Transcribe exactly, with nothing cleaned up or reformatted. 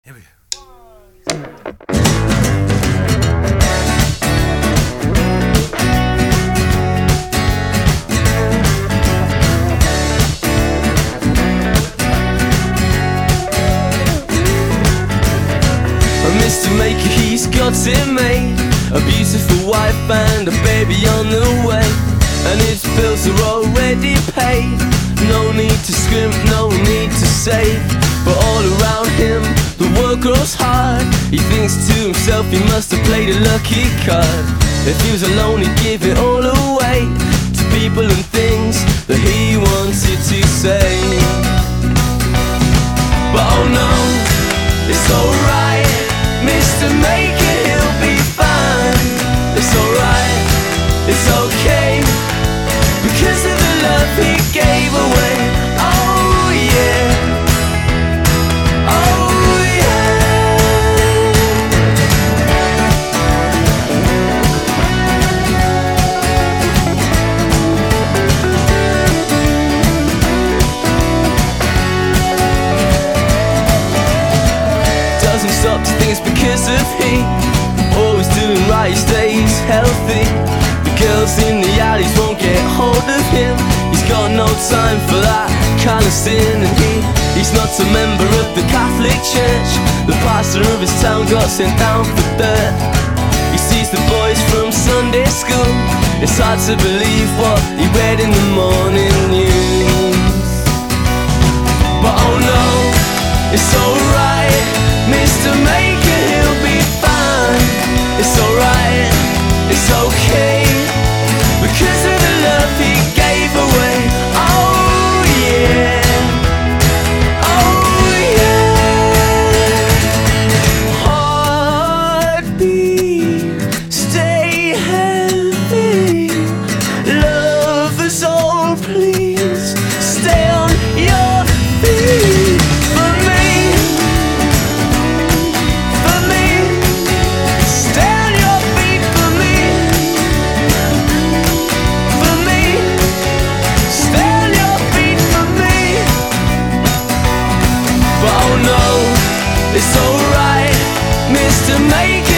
Here we go. Mister Maker, he's got it made. A beautiful wife and a baby on the way, and his bills are already paid. No need to scrimp, no need to save. But all around him, the world grows hard. He thinks to himself he must have played a lucky card. If he was alone, he'd give it all away to people and things that he wanted to say. But oh no, it's alright, Mister Maker, he'll be fine. It's alright, it's okay, because of the love he gave away. Oh yeah, oh yeah. Doesn't stop to think it's because of he always doing right, he stays healthy. The girls in the alleys won't get hold of him. He's got no time for that kind of sin. And he, he's not a member of the Catholic Church. The pastor of his town got sent down for dirt. He sees the boys from Sunday school. It's hard to believe what he read in the morning news. But oh no, it's alright, Mister Maker, he'll be fine. It's alright, it's okay, because of the love he gave away. Oh yeah, oh yeah. Heartbeat, stay healthy. Lovers all, please stay on your feet. For me, for me, stay on your feet. For me, for me, stay on your feet. For me. But oh no, it's alright, Mister Maker,